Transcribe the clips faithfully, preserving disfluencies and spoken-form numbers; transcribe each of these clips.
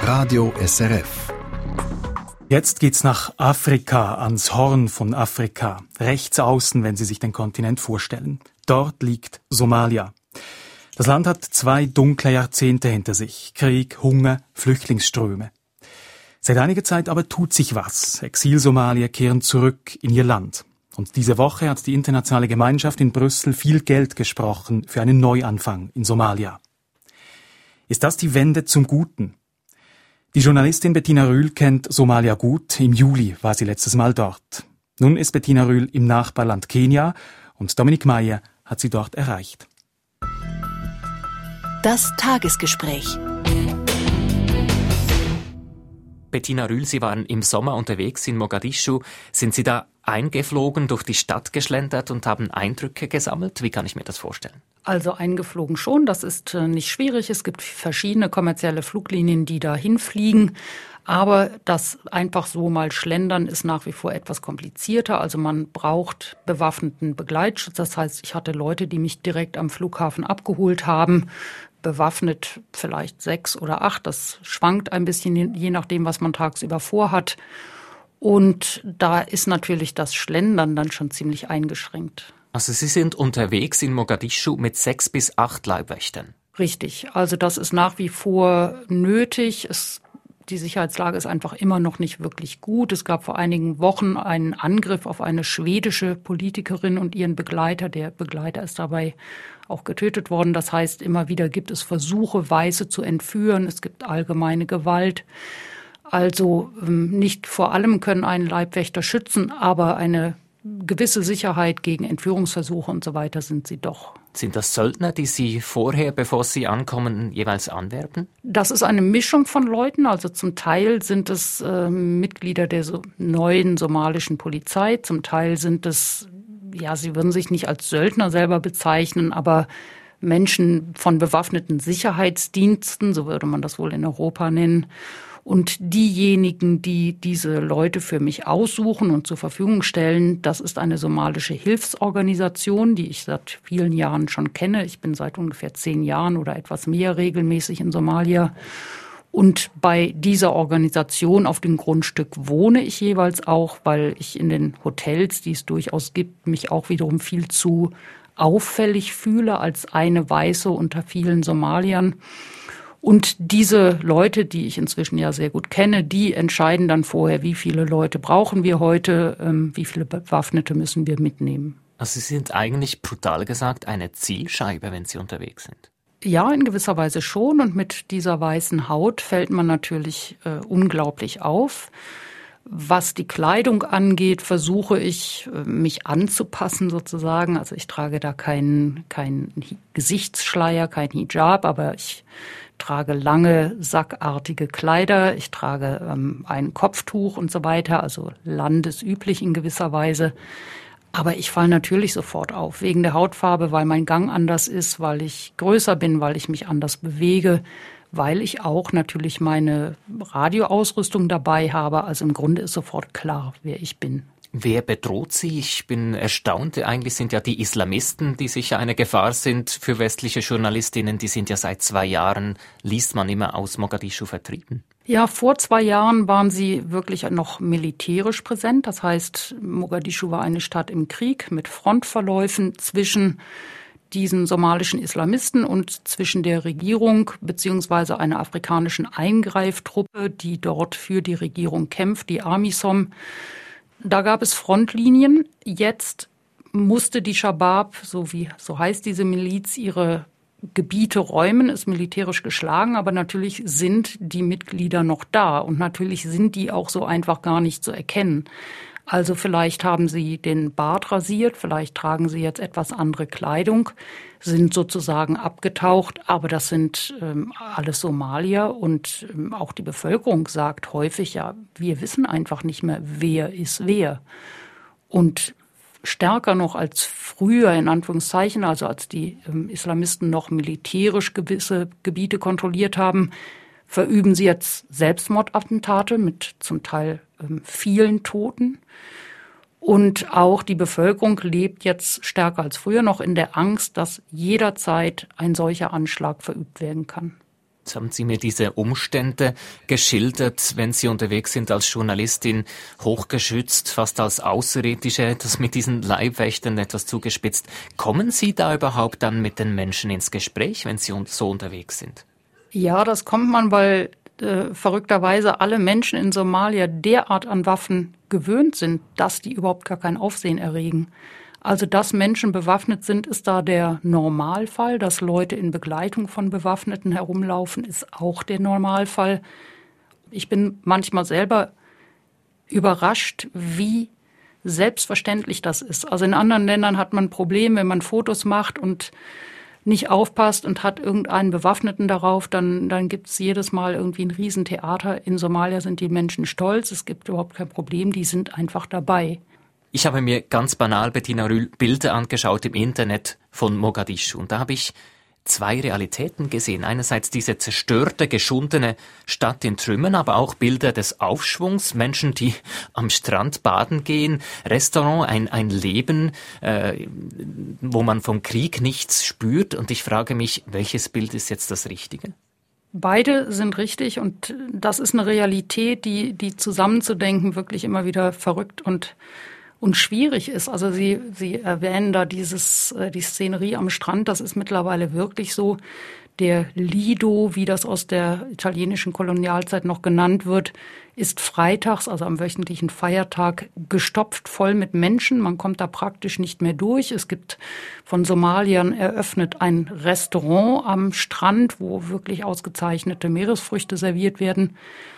Radio S R F. Jetzt geht's nach Afrika, ans Horn von Afrika. Rechts außen, wenn Sie sich den Kontinent vorstellen. Dort liegt Somalia. Das Land hat zwei dunkle Jahrzehnte hinter sich. Krieg, Hunger, Flüchtlingsströme. Seit einiger Zeit aber tut sich was. Exil-Somalier kehren zurück in ihr Land. Und diese Woche hat die internationale Gemeinschaft in Brüssel viel Geld gesprochen für einen Neuanfang in Somalia. Ist das die Wende zum Guten? Die Journalistin Bettina Rühl kennt Somalia gut. Im Juli war sie letztes Mal dort. Nun ist Bettina Rühl im Nachbarland Kenia und Dominik Meyer hat sie dort erreicht. Das Tagesgespräch. Bettina Rühl, Sie waren im Sommer unterwegs in Mogadischu. Sind Sie da eingeflogen, durch die Stadt geschlendert und haben Eindrücke gesammelt? Wie kann ich mir das vorstellen? Also eingeflogen schon, das ist nicht schwierig. Es gibt verschiedene kommerzielle Fluglinien, die da hinfliegen. Aber das einfach so mal schlendern ist nach wie vor etwas komplizierter. Also man braucht bewaffneten Begleitschutz. Das heißt, ich hatte Leute, die mich direkt am Flughafen abgeholt haben. Bewaffnet vielleicht sechs oder acht. Das schwankt ein bisschen, je nachdem, was man tagsüber vorhat. Und da ist natürlich das Schlendern dann schon ziemlich eingeschränkt. Also Sie sind unterwegs in Mogadischu mit sechs bis acht Leibwächtern. Richtig. Also das ist nach wie vor nötig. Es Die Sicherheitslage ist einfach immer noch nicht wirklich gut. Es gab vor einigen Wochen einen Angriff auf eine schwedische Politikerin und ihren Begleiter. Der Begleiter ist dabei auch getötet worden. Das heißt, immer wieder gibt es Versuche, Weiße zu entführen. Es gibt allgemeine Gewalt. Also nicht vor allem können einen Leibwächter schützen, aber eine gewisse Sicherheit gegen Entführungsversuche und so weiter sind sie doch. Sind das Söldner, die Sie vorher, bevor Sie ankommen, jeweils anwerben? Das ist eine Mischung von Leuten. Also zum Teil sind es äh, Mitglieder der so neuen somalischen Polizei. Zum Teil sind es, ja, sie würden sich nicht als Söldner selber bezeichnen, aber Menschen von bewaffneten Sicherheitsdiensten, so würde man das wohl in Europa nennen. Und diejenigen, die diese Leute für mich aussuchen und zur Verfügung stellen, das ist eine somalische Hilfsorganisation, die ich seit vielen Jahren schon kenne. Ich bin seit ungefähr zehn Jahren oder etwas mehr regelmäßig in Somalia. Und bei dieser Organisation auf dem Grundstück wohne ich jeweils auch, weil ich in den Hotels, die es durchaus gibt, mich auch wiederum viel zu auffällig fühle als eine Weiße unter vielen Somaliern. Und diese Leute, die ich inzwischen ja sehr gut kenne, die entscheiden dann vorher, wie viele Leute brauchen wir heute, ähm, wie viele Bewaffnete müssen wir mitnehmen. Also Sie sind eigentlich, brutal gesagt, eine Zielscheibe, wenn Sie unterwegs sind. Ja, in gewisser Weise schon. Und mit dieser weißen Haut fällt man natürlich äh, unglaublich auf. Was die Kleidung angeht, versuche ich, mich anzupassen sozusagen. Also ich trage da keinen keinen Gesichtsschleier, kein Hijab, aber ich trage lange, sackartige Kleider. Ich trage ähm, ein Kopftuch und so weiter, also landesüblich in gewisser Weise. Aber ich falle natürlich sofort auf, wegen der Hautfarbe, weil mein Gang anders ist, weil ich größer bin, weil ich mich anders bewege, weil ich auch natürlich meine Radioausrüstung dabei habe. Also im Grunde ist sofort klar, wer ich bin. Wer bedroht Sie? Ich bin erstaunt. Eigentlich sind ja die Islamisten, die sicher eine Gefahr sind für westliche Journalistinnen, die sind ja seit zwei Jahren, liest man immer, aus Mogadischu vertrieben. Ja, vor zwei Jahren waren sie wirklich noch militärisch präsent. Das heißt, Mogadischu war eine Stadt im Krieg mit Frontverläufen zwischen diesen somalischen Islamisten und zwischen der Regierung beziehungsweise einer afrikanischen Eingreiftruppe, die dort für die Regierung kämpft, die AMISOM. Da gab es Frontlinien. Jetzt musste die Shabab, so wie so heißt diese Miliz, ihre Gebiete räumen, ist militärisch geschlagen, aber natürlich sind die Mitglieder noch da und natürlich sind die auch so einfach gar nicht zu erkennen. Also vielleicht haben sie den Bart rasiert, vielleicht tragen sie jetzt etwas andere Kleidung, sind sozusagen abgetaucht, aber das sind ähm, alles Somalier und ähm, auch die Bevölkerung sagt häufig, ja, wir wissen einfach nicht mehr, wer ist wer. Und stärker noch als früher, in Anführungszeichen, also als die ähm, Islamisten noch militärisch gewisse Gebiete kontrolliert haben, verüben sie jetzt Selbstmordattentate mit zum Teil ähm, vielen Toten. Und auch die Bevölkerung lebt jetzt stärker als früher noch in der Angst, dass jederzeit ein solcher Anschlag verübt werden kann. Jetzt haben Sie mir diese Umstände geschildert, wenn Sie unterwegs sind als Journalistin, hochgeschützt, fast als Außerirdische, das mit diesen Leibwächtern etwas zugespitzt. Kommen Sie da überhaupt dann mit den Menschen ins Gespräch, wenn Sie so unterwegs sind? Ja, das kommt man, weil äh, verrückterweise alle Menschen in Somalia derart an Waffen gewöhnt sind, dass die überhaupt gar kein Aufsehen erregen. Also, dass Menschen bewaffnet sind, ist da der Normalfall. Dass Leute in Begleitung von Bewaffneten herumlaufen, ist auch der Normalfall. Ich bin manchmal selber überrascht, wie selbstverständlich das ist. Also in anderen Ländern hat man Probleme, wenn man Fotos macht und nicht aufpasst und hat irgendeinen Bewaffneten darauf, dann, dann gibt es jedes Mal irgendwie ein Riesentheater. In Somalia sind die Menschen stolz, es gibt überhaupt kein Problem, die sind einfach dabei. Ich habe mir ganz banal, Bettina Rühl, Bilder angeschaut im Internet von Mogadischu. Und da habe ich zwei Realitäten gesehen. Einerseits diese zerstörte, geschundene Stadt in Trümmern, aber auch Bilder des Aufschwungs. Menschen, die am Strand baden gehen. Restaurant, ein, ein Leben, äh, wo man vom Krieg nichts spürt. Und ich frage mich, welches Bild ist jetzt das Richtige? Beide sind richtig. Und das ist eine Realität, die, die zusammenzudenken wirklich immer wieder verrückt und und schwierig ist. Also Sie, Sie erwähnen da dieses, die Szenerie am Strand, das ist mittlerweile wirklich so. Der Lido, wie das aus der italienischen Kolonialzeit noch genannt wird, ist freitags, also am wöchentlichen Feiertag, gestopft voll mit Menschen. Man kommt da praktisch nicht mehr durch. Es gibt von Somaliern eröffnet ein Restaurant am Strand, wo wirklich ausgezeichnete Meeresfrüchte serviert werden.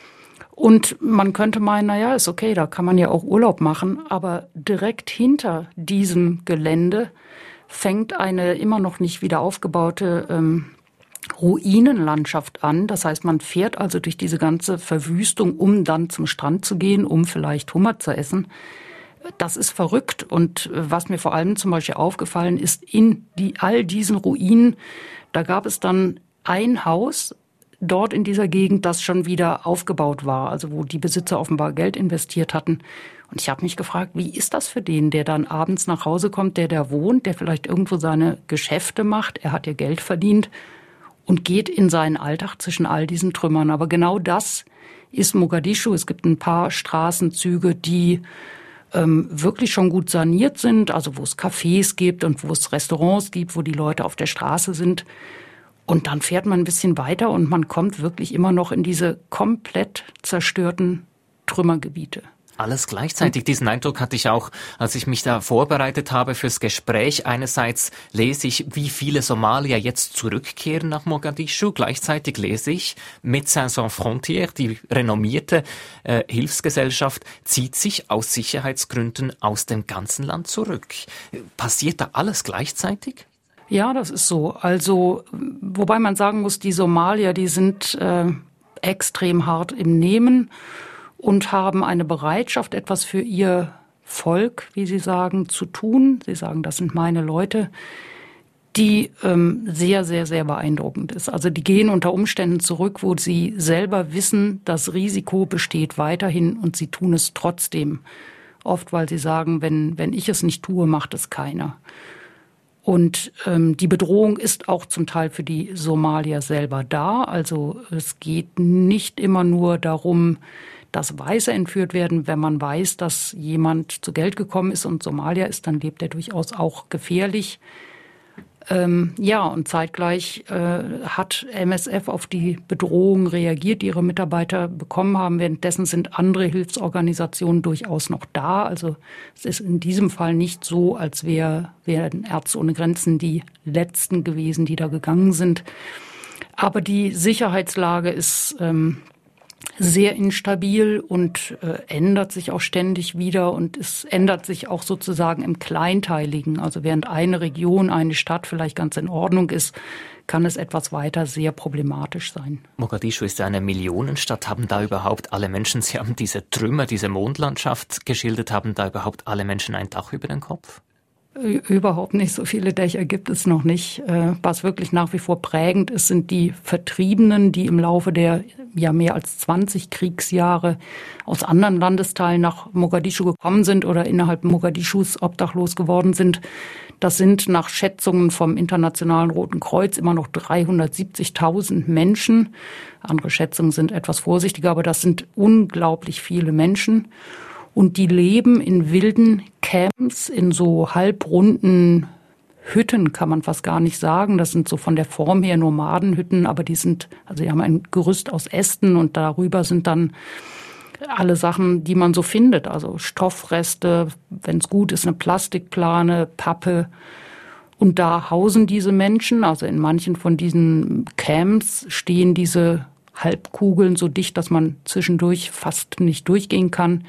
Und man könnte meinen, naja, ist okay, da kann man ja auch Urlaub machen. Aber direkt hinter diesem Gelände fängt eine immer noch nicht wieder aufgebaute ähm, Ruinenlandschaft an. Das heißt, man fährt also durch diese ganze Verwüstung, um dann zum Strand zu gehen, um vielleicht Hummer zu essen. Das ist verrückt. Und was mir vor allem zum Beispiel aufgefallen ist, in die, all diesen Ruinen, da gab es dann ein Haus, dort in dieser Gegend, das schon wieder aufgebaut war, also wo die Besitzer offenbar Geld investiert hatten. Und ich habe mich gefragt, wie ist das für den, der dann abends nach Hause kommt, der da wohnt, der vielleicht irgendwo seine Geschäfte macht, er hat ja Geld verdient und geht in seinen Alltag zwischen all diesen Trümmern. Aber genau das ist Mogadischu. Es gibt ein paar Straßenzüge, die ähm, wirklich schon gut saniert sind, also wo es Cafés gibt und wo es Restaurants gibt, wo die Leute auf der Straße sind. Und dann fährt man ein bisschen weiter und man kommt wirklich immer noch in diese komplett zerstörten Trümmergebiete. Alles gleichzeitig. Diesen Eindruck hatte ich auch, als ich mich da vorbereitet habe fürs Gespräch. Einerseits lese ich, wie viele Somalier jetzt zurückkehren nach Mogadischu. Gleichzeitig lese ich, Médecins Sans Frontières, die renommierte äh, Hilfsgesellschaft, zieht sich aus Sicherheitsgründen aus dem ganzen Land zurück. Passiert da alles gleichzeitig? Ja, das ist so. Also, wobei man sagen muss, die Somalier, die sind äh, extrem hart im Nehmen und haben eine Bereitschaft, etwas für ihr Volk, wie sie sagen, zu tun. Sie sagen, das sind meine Leute, die ähm, sehr, sehr, sehr beeindruckend ist. Also die gehen unter Umständen zurück, wo sie selber wissen, das Risiko besteht weiterhin und sie tun es trotzdem. Oft, weil sie sagen, wenn, wenn ich es nicht tue, macht es keiner. Und ähm, die Bedrohung ist auch zum Teil für die Somalier selber da. Also es geht nicht immer nur darum, dass Weiße entführt werden. Wenn man weiß, dass jemand zu Geld gekommen ist und Somalier ist, dann lebt er durchaus auch gefährlich. Ähm, ja, und zeitgleich äh, hat M S F auf die Bedrohung reagiert, die ihre Mitarbeiter bekommen haben. Währenddessen sind andere Hilfsorganisationen durchaus noch da. Also es ist in diesem Fall nicht so, als wär, wären Ärzte ohne Grenzen die Letzten gewesen, die da gegangen sind. Aber die Sicherheitslage ist ähm, sehr instabil und äh, ändert sich auch ständig wieder und es ändert sich auch sozusagen im Kleinteiligen. Also während eine Region, eine Stadt vielleicht ganz in Ordnung ist, kann es etwas weiter sehr problematisch sein. Mogadischu ist ja eine Millionenstadt. Haben da überhaupt alle Menschen, Sie haben diese Trümmer, diese Mondlandschaft geschildert, haben da überhaupt alle Menschen ein Dach über den Kopf? Überhaupt nicht, so viele Dächer gibt es noch nicht. Was wirklich nach wie vor prägend ist, sind die Vertriebenen, die im Laufe der ja mehr als zwanzig Kriegsjahre aus anderen Landesteilen nach Mogadischu gekommen sind oder innerhalb Mogadischus obdachlos geworden sind. Das sind nach Schätzungen vom Internationalen Roten Kreuz immer noch dreihundertsiebzigtausend Menschen. Andere Schätzungen sind etwas vorsichtiger, aber das sind unglaublich viele Menschen. Und die leben in wilden Camps, in so halbrunden Hütten, kann man fast gar nicht sagen. Das sind so von der Form her Nomadenhütten, aber die sind, also die haben ein Gerüst aus Ästen und darüber sind dann alle Sachen, die man so findet. Also Stoffreste, wenn es gut ist, eine Plastikplane, Pappe. Und da hausen diese Menschen, also in manchen von diesen Camps stehen diese Halbkugeln so dicht, dass man zwischendurch fast nicht durchgehen kann.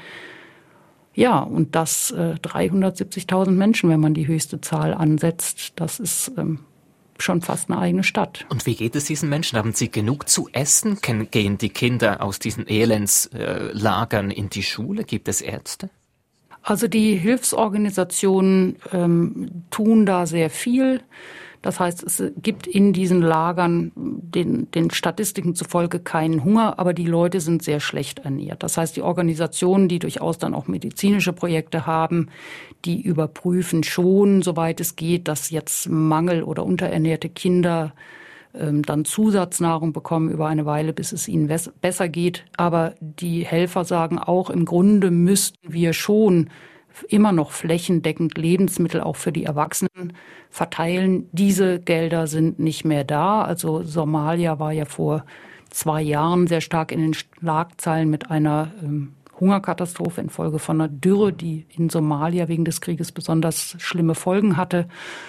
Ja, und das äh, dreihundertsiebzigtausend Menschen, wenn man die höchste Zahl ansetzt, das ist ähm, schon fast eine eigene Stadt. Und wie geht es diesen Menschen? Haben sie genug zu essen? Gehen die Kinder aus diesen Elendslagern in die Schule? Gibt es Ärzte? Also die Hilfsorganisationen ähm, tun da sehr viel. Das heißt, es gibt in diesen Lagern den, den Statistiken zufolge keinen Hunger, aber die Leute sind sehr schlecht ernährt. Das heißt, die Organisationen, die durchaus dann auch medizinische Projekte haben, die überprüfen schon, soweit es geht, dass jetzt Mangel- oder unterernährte Kinder ähm, dann Zusatznahrung bekommen über eine Weile, bis es ihnen wes- besser geht. Aber die Helfer sagen auch, im Grunde müssten wir schon immer noch flächendeckend Lebensmittel auch für die Erwachsenen verteilen. Diese Gelder sind nicht mehr da. Also Somalia war ja vor zwei Jahren sehr stark in den Schlagzeilen mit einer ähm, Hungerkatastrophe infolge von einer Dürre, die in Somalia wegen des Krieges besonders schlimme Folgen hatte.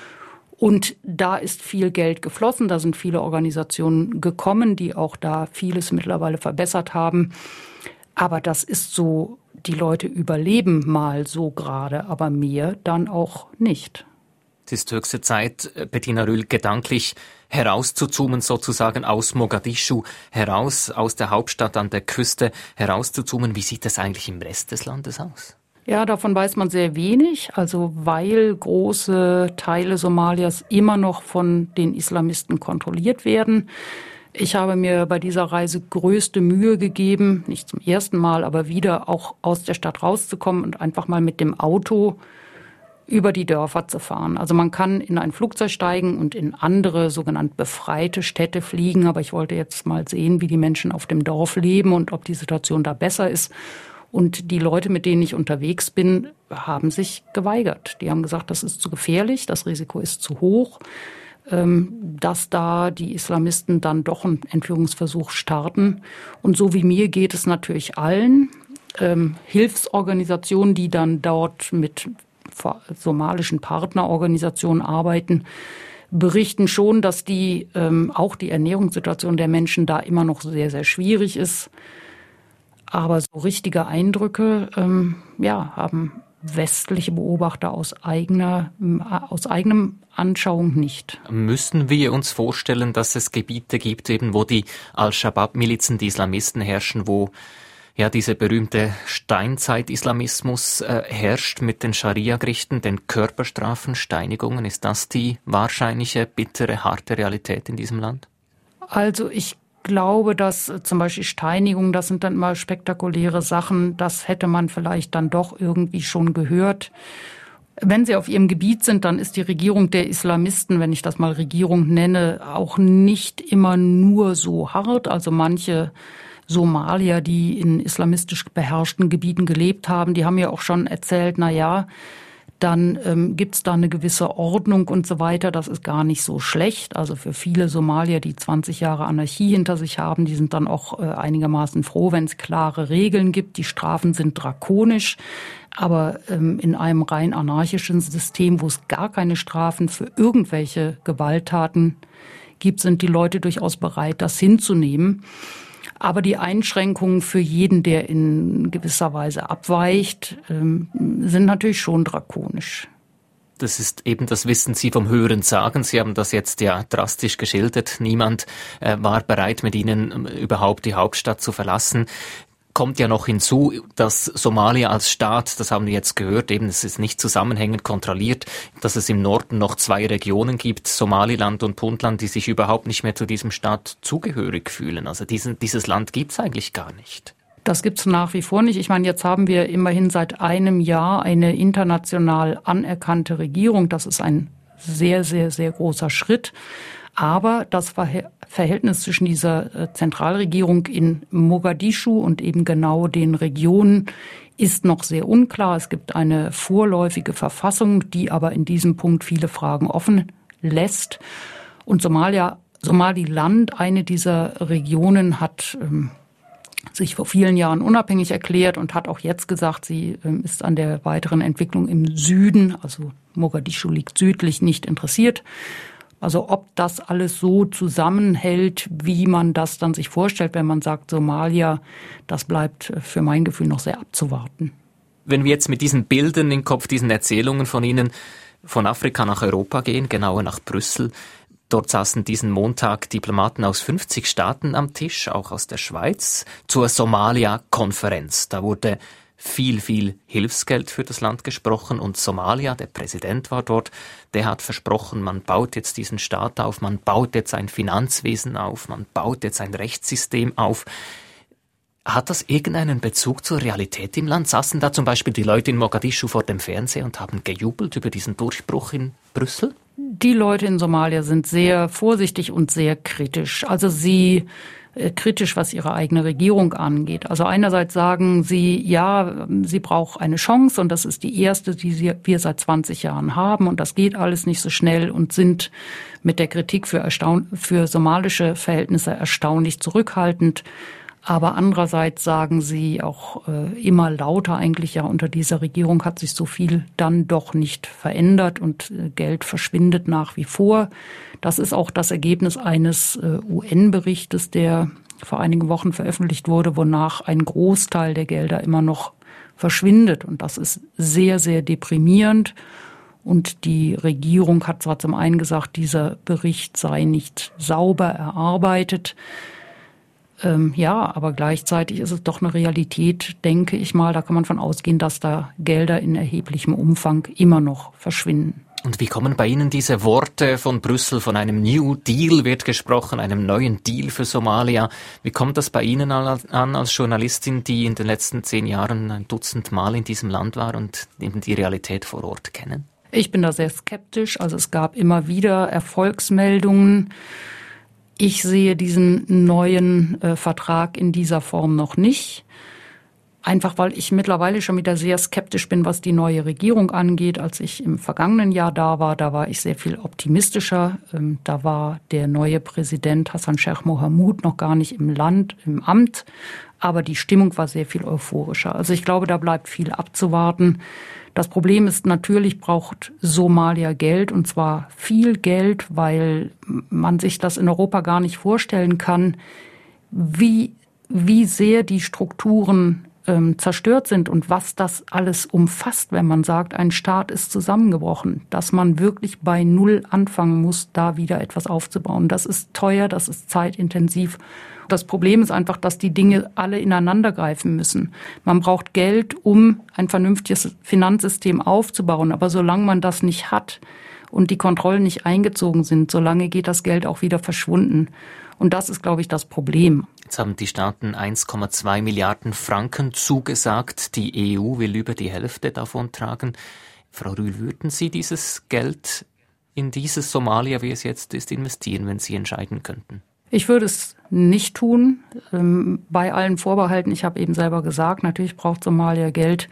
Und da ist viel Geld geflossen. Da sind viele Organisationen gekommen, die auch da vieles mittlerweile verbessert haben. Aber das ist so, die Leute überleben mal so gerade, aber mehr dann auch nicht. Es ist höchste Zeit, Bettina Rühl, gedanklich herauszuzoomen, sozusagen aus Mogadischu heraus, aus der Hauptstadt an der Küste herauszuzoomen. Wie sieht das eigentlich im Rest des Landes aus? Ja, davon weiß man sehr wenig, also weil große Teile Somalias immer noch von den Islamisten kontrolliert werden. Ich habe mir bei dieser Reise größte Mühe gegeben, nicht zum ersten Mal, aber wieder auch aus der Stadt rauszukommen und einfach mal mit dem Auto über die Dörfer zu fahren. Also man kann in ein Flugzeug steigen und in andere sogenannte befreite Städte fliegen, aber ich wollte jetzt mal sehen, wie die Menschen auf dem Dorf leben und ob die Situation da besser ist. Und die Leute, mit denen ich unterwegs bin, haben sich geweigert. Die haben gesagt, das ist zu gefährlich, das Risiko ist zu hoch, dass da die Islamisten dann doch einen Entführungsversuch starten. Und so wie mir geht es natürlich allen. Ähm, Hilfsorganisationen, die dann dort mit somalischen Partnerorganisationen arbeiten, berichten schon, dass die ähm, auch die Ernährungssituation der Menschen da immer noch sehr, sehr schwierig ist. Aber so richtige Eindrücke ähm, ja, haben westliche Beobachter aus eigener, aus eigenem Anschauung nicht. Müssen wir uns vorstellen, dass es Gebiete gibt, eben wo die Al-Shabaab-Milizen, die Islamisten herrschen, wo ja diese berühmte Steinzeit-Islamismus äh, herrscht mit den Scharia-Gerichten, den Körperstrafen, Steinigungen? Ist das die wahrscheinliche, bittere, harte Realität in diesem Land? Also ich glaube, dass zum Beispiel Steinigung, das sind dann immer spektakuläre Sachen, das hätte man vielleicht dann doch irgendwie schon gehört. Wenn sie auf ihrem Gebiet sind, dann ist die Regierung der Islamisten, wenn ich das mal Regierung nenne, auch nicht immer nur so hart. Also manche Somalier, die in islamistisch beherrschten Gebieten gelebt haben, die haben ja auch schon erzählt, na ja, dann ähm, gibt es da eine gewisse Ordnung und so weiter. Das ist gar nicht so schlecht. Also für viele Somalier, die zwanzig Jahre Anarchie hinter sich haben, die sind dann auch äh, einigermaßen froh, wenn es klare Regeln gibt. Die Strafen sind drakonisch. Aber ähm, in einem rein anarchischen System, wo es gar keine Strafen für irgendwelche Gewalttaten gibt, sind die Leute durchaus bereit, das hinzunehmen. Aber die Einschränkungen für jeden, der in gewisser Weise abweicht, sind natürlich schon drakonisch. Das ist eben, das wissen Sie vom Hören sagen. Sie haben das jetzt ja drastisch geschildert. Niemand äh, war bereit, mit Ihnen überhaupt die Hauptstadt zu verlassen. kommt ja noch hinzu, dass Somalia als Staat, das haben wir jetzt gehört, eben es ist nicht zusammenhängend kontrolliert, dass es im Norden noch zwei Regionen gibt, Somaliland und Puntland, die sich überhaupt nicht mehr zu diesem Staat zugehörig fühlen. Also diesen, dieses Land gibt's eigentlich gar nicht. Das gibt's nach wie vor nicht. Ich meine, jetzt haben wir immerhin seit einem Jahr eine international anerkannte Regierung. Das ist ein sehr, sehr, sehr großer Schritt. Aber das Verhältnis zwischen dieser Zentralregierung in Mogadischu und eben genau den Regionen ist noch sehr unklar. Es gibt eine vorläufige Verfassung, die aber in diesem Punkt viele Fragen offen lässt. Und Somalia, Somaliland, eine dieser Regionen, hat ähm, sich vor vielen Jahren unabhängig erklärt und hat auch jetzt gesagt, sie ähm, ist an der weiteren Entwicklung im Süden, also Mogadischu liegt südlich, nicht interessiert. Also ob das alles so zusammenhält, wie man das dann sich vorstellt, wenn man sagt Somalia, das bleibt für mein Gefühl noch sehr abzuwarten. Wenn wir jetzt mit diesen Bildern im Kopf, diesen Erzählungen von Ihnen von Afrika nach Europa gehen, genauer nach Brüssel, dort saßen diesen Montag Diplomaten aus fünfzig Staaten am Tisch, auch aus der Schweiz, zur Somalia-Konferenz. Da wurde viel, viel Hilfsgeld für das Land gesprochen und Somalia, der Präsident war dort, der hat versprochen, man baut jetzt diesen Staat auf, man baut jetzt ein Finanzwesen auf, man baut jetzt ein Rechtssystem auf. Hat das irgendeinen Bezug zur Realität im Land? Saßen da zum Beispiel die Leute in Mogadischu vor dem Fernseher und haben gejubelt über diesen Durchbruch in Brüssel? Die Leute in Somalia sind sehr vorsichtig und sehr kritisch. Also sie kritisch, was ihre eigene Regierung angeht. Also einerseits sagen sie, ja, sie braucht eine Chance und das ist die erste, die sie, wir seit zwanzig Jahren haben und das geht alles nicht so schnell und sind mit der Kritik für, erstaun- für somalische Verhältnisse erstaunlich zurückhaltend. Aber andererseits sagen sie auch äh, immer lauter eigentlich, ja, unter dieser Regierung hat sich so viel dann doch nicht verändert und äh, Geld verschwindet nach wie vor. Das ist auch das Ergebnis eines äh, U N-Berichtes, der vor einigen Wochen veröffentlicht wurde, wonach ein Großteil der Gelder immer noch verschwindet. Und das ist sehr, sehr deprimierend. Und die Regierung hat zwar zum einen gesagt, dieser Bericht sei nicht sauber erarbeitet. Ähm, ja, aber gleichzeitig ist es doch eine Realität, denke ich mal. Da kann man von ausgehen, dass da Gelder in erheblichem Umfang immer noch verschwinden. Und wie kommen bei Ihnen diese Worte von Brüssel, von einem New Deal wird gesprochen, einem neuen Deal für Somalia? Wie kommt das bei Ihnen an als Journalistin, die in den letzten zehn Jahren ein Dutzend Mal in diesem Land war und eben die Realität vor Ort kennen? Ich bin da sehr skeptisch. Also es gab immer wieder Erfolgsmeldungen. Ich sehe diesen neuen äh, Vertrag in dieser Form noch nicht. Einfach weil ich mittlerweile schon wieder sehr skeptisch bin, was die neue Regierung angeht. Als ich im vergangenen Jahr da war, da war ich sehr viel optimistischer. Ähm, da war der neue Präsident Hassan Sheikh Mohamud noch gar nicht im Land, im Amt. Aber die Stimmung war sehr viel euphorischer. Also ich glaube, da bleibt viel abzuwarten. Das Problem ist, natürlich braucht Somalia Geld, und zwar viel Geld, weil man sich das in Europa gar nicht vorstellen kann, wie, wie sehr die Strukturen ähm, zerstört sind und was das alles umfasst, wenn man sagt, ein Staat ist zusammengebrochen, dass man wirklich bei Null anfangen muss, da wieder etwas aufzubauen. Das ist teuer, das ist zeitintensiv. Das Problem ist einfach, dass die Dinge alle ineinander greifen müssen. Man braucht Geld, um ein vernünftiges Finanzsystem aufzubauen. Aber solange man das nicht hat und die Kontrollen nicht eingezogen sind, solange geht das Geld auch wieder verschwunden. Und das ist, glaube ich, das Problem. Jetzt haben die Staaten eins Komma zwei Milliarden Franken zugesagt. Die E U will über die Hälfte davon tragen. Frau Rühl, würden Sie dieses Geld in dieses Somalia, wie es jetzt ist, investieren, wenn Sie entscheiden könnten? Ich würde es nicht tun, ähm, bei allen Vorbehalten. Ich habe eben selber gesagt, natürlich braucht Somalia Geld.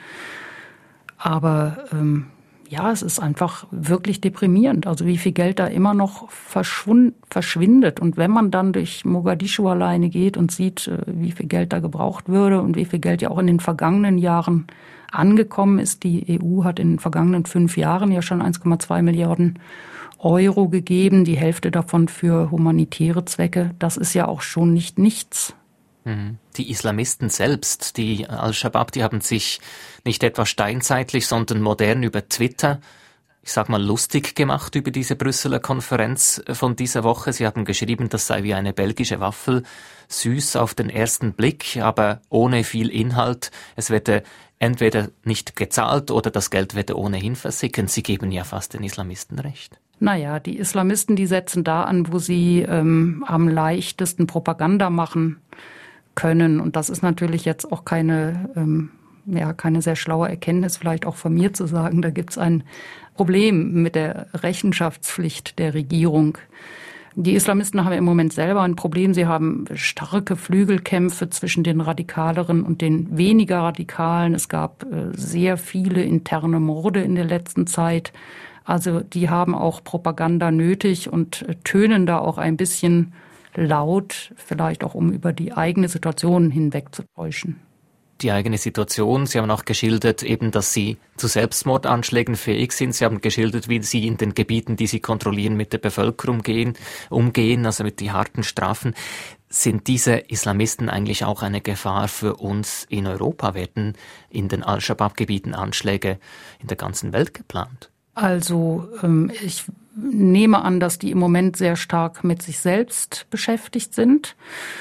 Aber ähm, ja, es ist einfach wirklich deprimierend. Also wie viel Geld da immer noch verschwund, verschwindet. Und wenn man dann durch Mogadischu alleine geht und sieht, äh, wie viel Geld da gebraucht würde und wie viel Geld ja auch in den vergangenen Jahren angekommen ist. Die E U hat in den vergangenen fünf Jahren ja schon eins Komma zwei Milliarden Euro gegeben, die Hälfte davon für humanitäre Zwecke. Das ist ja auch schon nicht nichts. Die Islamisten selbst, die Al-Shabaab, die haben sich nicht etwa steinzeitlich, sondern modern über Twitter ich sag mal, lustig gemacht über diese Brüsseler Konferenz von dieser Woche. Sie haben geschrieben, das sei wie eine belgische Waffel, süß auf den ersten Blick, aber ohne viel Inhalt. Es werde entweder nicht gezahlt oder das Geld werde ohnehin versickern. Sie geben ja fast den Islamisten recht. Naja, die Islamisten, die setzen da an, wo sie ähm, am leichtesten Propaganda machen können. Und das ist natürlich jetzt auch keine, ähm, ja, keine sehr schlaue Erkenntnis, vielleicht auch von mir zu sagen. Da gibt es ein Problem mit der Rechenschaftspflicht der Regierung. Die Islamisten haben im Moment selber ein Problem. Sie haben starke Flügelkämpfe zwischen den Radikaleren und den weniger Radikalen. Es gab äh, sehr viele interne Morde in der letzten Zeit. Also die haben auch Propaganda nötig und tönen da auch ein bisschen laut, vielleicht auch um über die eigene Situation hinwegzutäuschen. Die eigene Situation. Sie haben auch geschildert, eben, dass Sie zu Selbstmordanschlägen fähig sind. Sie haben geschildert, wie Sie in den Gebieten, die Sie kontrollieren, mit der Bevölkerung gehen, umgehen, also mit den harten Strafen. Sind diese Islamisten eigentlich auch eine Gefahr für uns in Europa? Werden in den Al-Shabaab-Gebieten Anschläge in der ganzen Welt geplant? Also ich nehme an, dass die im Moment sehr stark mit sich selbst beschäftigt sind.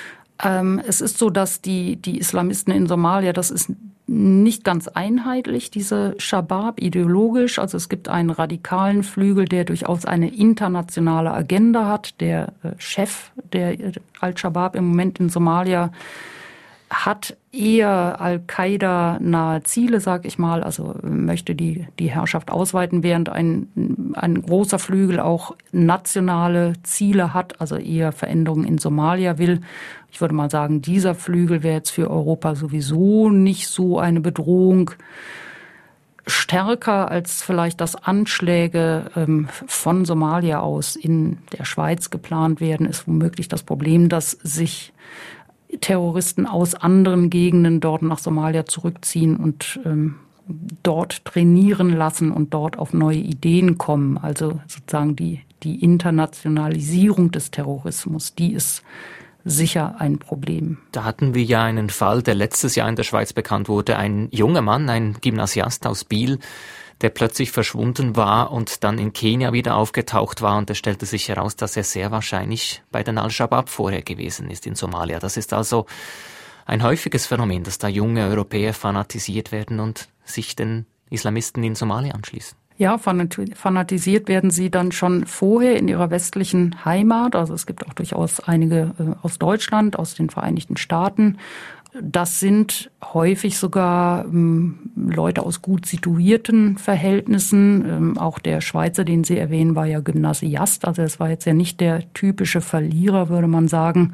Es ist so, dass die, die Islamisten in Somalia, das ist nicht ganz einheitlich, diese Shabab ideologisch. Also es gibt einen radikalen Flügel, der durchaus eine internationale Agenda hat. Der Chef der Al-Shabaab im Moment in Somalia hat eher Al-Qaida-nahe Ziele, sag ich mal, also möchte die, die Herrschaft ausweiten, während ein, ein großer Flügel auch nationale Ziele hat, also eher Veränderungen in Somalia will. Ich würde mal sagen, dieser Flügel wäre jetzt für Europa sowieso nicht so eine Bedrohung. Stärker als vielleicht, dass Anschläge ähm, von Somalia aus in der Schweiz geplant werden, ist womöglich das Problem, dass sich Terroristen aus anderen Gegenden dort nach Somalia zurückziehen und ähm, dort trainieren lassen und dort auf neue Ideen kommen. Also sozusagen die, die Internationalisierung des Terrorismus, die ist sicher ein Problem. Da hatten wir ja einen Fall, der letztes Jahr in der Schweiz bekannt wurde. Ein junger Mann, ein Gymnasiast aus Biel, der plötzlich verschwunden war und dann in Kenia wieder aufgetaucht war. Und es stellte sich heraus, dass er sehr wahrscheinlich bei den Al-Shabaab vorher gewesen ist in Somalia. Das ist also ein häufiges Phänomen, dass da junge Europäer fanatisiert werden und sich den Islamisten in Somalia anschließen. Ja, fanatisiert werden sie dann schon vorher in ihrer westlichen Heimat. Also es gibt auch durchaus einige äh, aus Deutschland, aus den Vereinigten Staaten. Das sind häufig sogar ähm, Leute aus gut situierten Verhältnissen. Ähm, auch der Schweizer, den Sie erwähnen, war ja Gymnasiast. Also es war jetzt ja nicht der typische Verlierer, würde man sagen.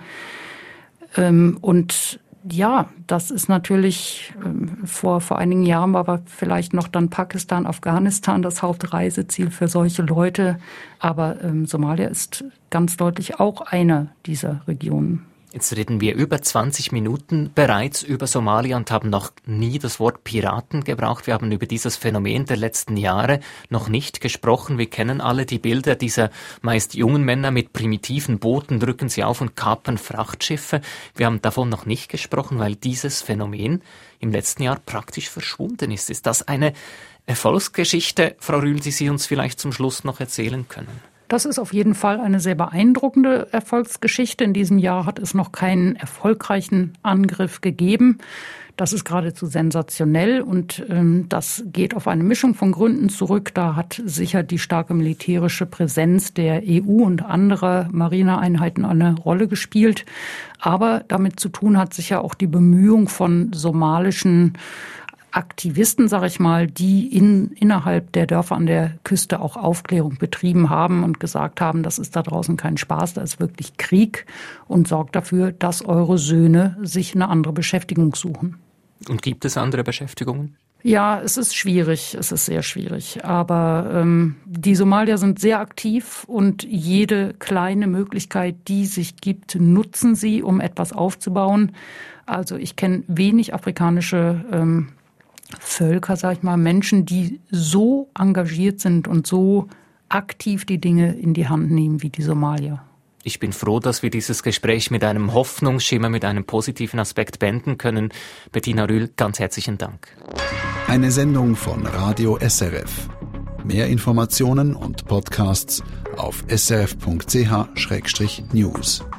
Ähm, und ja, das ist natürlich, ähm, vor, vor einigen Jahren war aber vielleicht noch dann Pakistan, Afghanistan das Hauptreiseziel für solche Leute. Aber ähm, Somalia ist ganz deutlich auch eine dieser Regionen. Jetzt reden wir über zwanzig Minuten bereits über Somalia und haben noch nie das Wort Piraten gebraucht. Wir haben über dieses Phänomen der letzten Jahre noch nicht gesprochen. Wir kennen alle die Bilder dieser meist jungen Männer mit primitiven Booten, drücken sie auf und kapern Frachtschiffe. Wir haben davon noch nicht gesprochen, weil dieses Phänomen im letzten Jahr praktisch verschwunden ist. Ist das eine Erfolgsgeschichte, Frau Rühl, die Sie uns vielleicht zum Schluss noch erzählen können? Das ist auf jeden Fall eine sehr beeindruckende Erfolgsgeschichte. In diesem Jahr hat es noch keinen erfolgreichen Angriff gegeben. Das ist geradezu sensationell und ähm, das geht auf eine Mischung von Gründen zurück. Da hat sicher die starke militärische Präsenz der E U und anderer Marineeinheiten eine Rolle gespielt. Aber damit zu tun hat sicher auch die Bemühung von somalischen Aktivisten, sage ich mal, die in, innerhalb der Dörfer an der Küste auch Aufklärung betrieben haben und gesagt haben, das ist da draußen kein Spaß, da ist wirklich Krieg und sorgt dafür, dass eure Söhne sich eine andere Beschäftigung suchen. Und gibt es andere Beschäftigungen? Ja, es ist schwierig, es ist sehr schwierig. Aber ähm, die Somalier sind sehr aktiv und jede kleine Möglichkeit, die sich gibt, nutzen sie, um etwas aufzubauen. Also ich kenne wenig afrikanische ähm, Völker, sag ich mal, Menschen, die so engagiert sind und so aktiv die Dinge in die Hand nehmen wie die Somalier. Ich bin froh, dass wir dieses Gespräch mit einem Hoffnungsschimmer, mit einem positiven Aspekt beenden können. Bettina Rühl, ganz herzlichen Dank. Eine Sendung von Radio S R F. Mehr Informationen und Podcasts auf s r f punkt c h slash news.